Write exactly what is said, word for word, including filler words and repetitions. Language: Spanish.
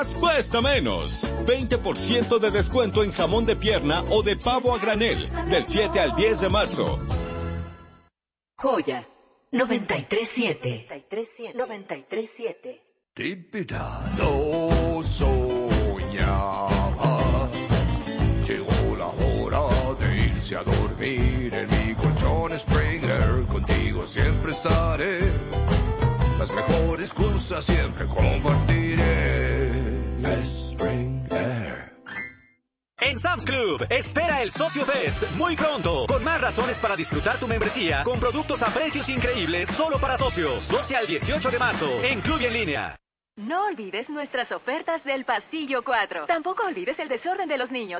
Cuesta menos. veinte por ciento de descuento en jamón de pierna o de pavo a granel. Del siete al diez de marzo. Joya noventa y tres siete. noventa y tres siete. Típida lo soñaba. Llegó la hora de irse a dormir en mi colchón Springer. Contigo siempre estaré. Las mejores cosas siempre compartiré. Springer. En Sam's Club, espera el Socio Fest muy pronto, con más razones para disfrutar tu membresía, con productos a precios increíbles solo para socios. doce al dieciocho de marzo, en Club y en línea. No olvides nuestras ofertas del Pasillo cuatro. Tampoco olvides el desorden de los niños.